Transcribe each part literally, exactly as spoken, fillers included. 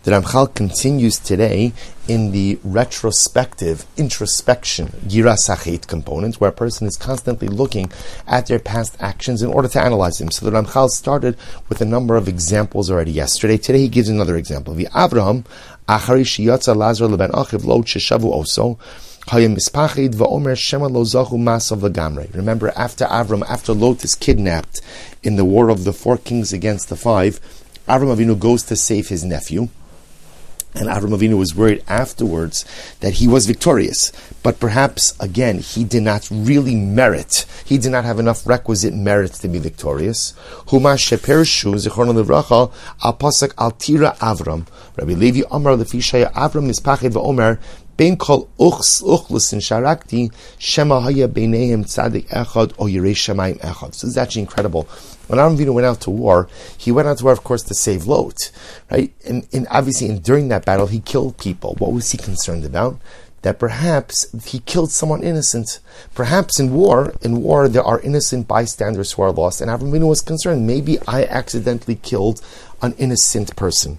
The Ramchal continues today in the retrospective, introspection, yiras hachet component, where a person is constantly looking at their past actions in order to analyze them. So the Ramchal started with a number of examples already yesterday. Today he gives another example. The Avraham, achari sheyatza Lazar leben achiv lo sheshavu oso, Remember, after Avram, after Lot is kidnapped in the war of the four kings against the five, Avram Avinu goes to save his nephew. And Avram Avinu was worried afterwards that he was victorious. But perhaps, again, he did not really merit. He did not have enough requisite merit to be victorious. Huma shepershu zichrono livracha al pasuk al tira Avram. Rabbi Levi Amar lefishaya Avram mispached va'omer Ben kol uchs uchlusin sharakti shema haya beineim tzadik echad or yirei shemayim echad. So this is actually incredible. When Avram Avinu went out to war, he went out to war, of course, to save Lot, right? And, and obviously, and during that battle, he killed people. What was he concerned about? That perhaps he killed someone innocent. Perhaps in war, in war, there are innocent bystanders who are lost, and Avram Avinu was concerned. Maybe I accidentally killed an innocent person.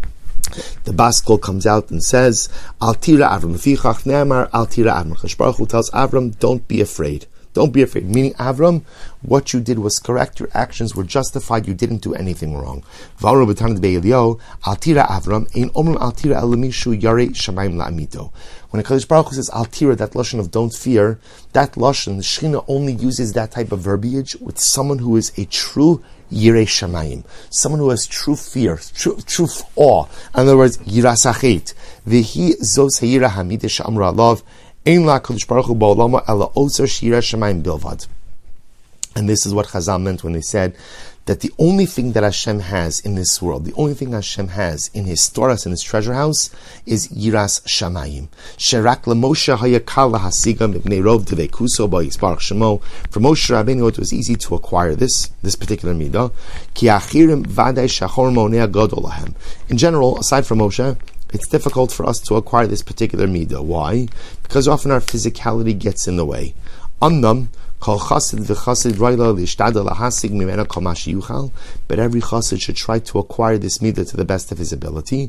The Baskol comes out and says, Al tira Avram, Fichach Ne'amar, Al tira Avram. Chashon Baruch Hu tells Avram, don't be afraid. Don't be afraid. Meaning, Avram, what you did was correct. Your actions were justified. You didn't do anything wrong. V'amru b'tanat be'Eliyahu, Al tira Avram, ein omrim Al tira elamishu yarei shamayim la'amito. When HaKadosh Baruch Hu says Al tira, that lashon of don't fear, that lashon, the Shechina only uses that type of verbiage with someone who is a true Yirei Shamayim, someone who has true fear, true, true awe. In other words, yiras hachet. V'hi zos ha'yira hamideh she'amru alav, ein la HaKadosh Baruch Hu ba'olamo ela ozer she'yira shamayim bilvad. And this is what Chazal meant when they said that the only thing that Hashem has in this world, the only thing Hashem has in His storas, in His treasure house, is Yiras Shamayim. Sherak leMoshe hayakal lahasiga mipnei rov devekuso ba'yisbarach shemo. For Moshe Rabbeinu, it was easy to acquire this, this particular midah. Ki achirim vadei shachor monei gadol lahem. In general, aside from Moshe, it's difficult for us to acquire this particular midah. Why? Because often our physicality gets in the way. Annam, but every chassid should try to acquire this midah to the best of his ability.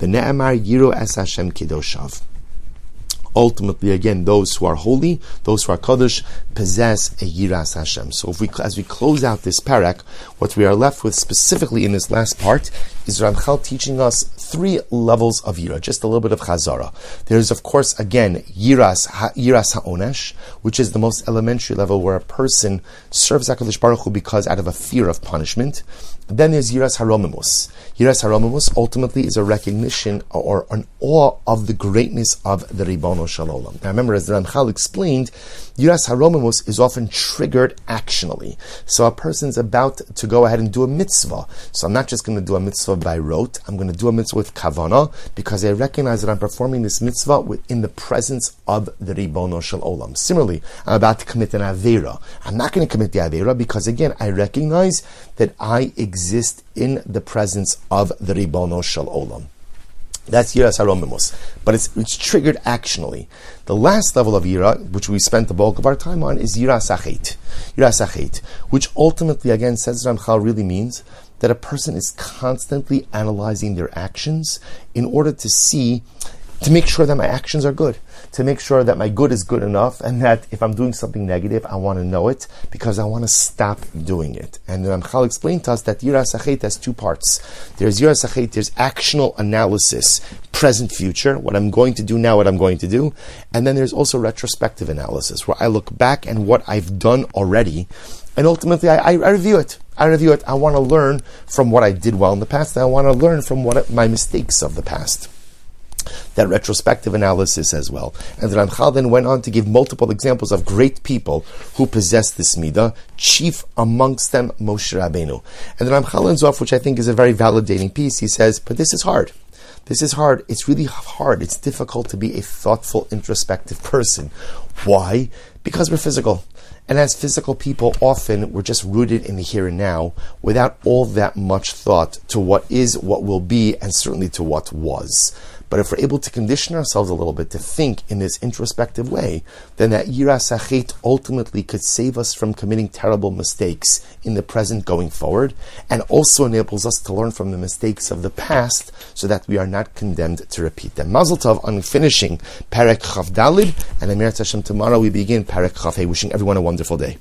Ultimately, again, those who are holy, those who are Kaddish, possess a Yiras Hashem. So if we, as we close out this parak, what we are left with specifically in this last part is Ramchal teaching us three levels of Yira, just a little bit of Chazara. There's, of course, again, Yiras, ha, Yiras HaOnesh, which is the most elementary level where a person serves HaKadosh Baruch Hu because out of a fear of punishment. Then there's Yiras HaRomimus. Yiras HaRomimus ultimately is a recognition or an awe of the greatness of the Ribono Shel Olam. Now remember, as the Ramchal explained, Yiras HaRomimus is often triggered actionally. So a person's about to go ahead and do a mitzvah. So I'm not just going to do a mitzvah by rote, I'm going to do a mitzvah with kavanah, because I recognize that I'm performing this mitzvah within the presence of the Ribono Shel Olam. Similarly, I'm about to commit an Aveira. I'm not going to commit the Aveira because, again, I recognize that I exist in the presence of the Ribono Shel Olam. That's Yiras HaRomimus. But it's, it's triggered actionally. The last level of Yira, which we spent the bulk of our time on, is Yiras Hachet. Yiras Hachet, which ultimately, again, says Ramchal, really means that a person is constantly analyzing their actions in order to see, to make sure that my actions are good, to make sure that my good is good enough, and that if I'm doing something negative, I want to know it because I want to stop doing it. And Ramchal explained to us that Yiras Hachet has two parts. There's Yiras Hachet, there's actional analysis, present, future, what I'm going to do now, what I'm going to do, and then there's also retrospective analysis, where I look back and what I've done already, and ultimately I, I, I review it. I review it. I want to learn from what I did well in the past, and I want to learn from what my mistakes of the past. That retrospective analysis as well. And the Ramchal then went on to give multiple examples of great people who possess this midah, chief amongst them Moshe Rabbeinu. And the Ramchal ends off, which I think is a very validating piece. He says, but this is hard. This is hard. It's really hard. It's difficult to be a thoughtful, introspective person. Why? Because we're physical. And as physical people, often we're just rooted in the here and now without all that much thought to what is, what will be, and certainly to what was. But if we're able to condition ourselves a little bit to think in this introspective way, then that yiras hachet ultimately could save us from committing terrible mistakes in the present going forward, and also enables us to learn from the mistakes of the past so that we are not condemned to repeat them. Mazel tov on finishing Perek Chav Dalid, and Emir Hashem tomorrow we begin Perek Chav Hey. Wishing everyone a wonderful day.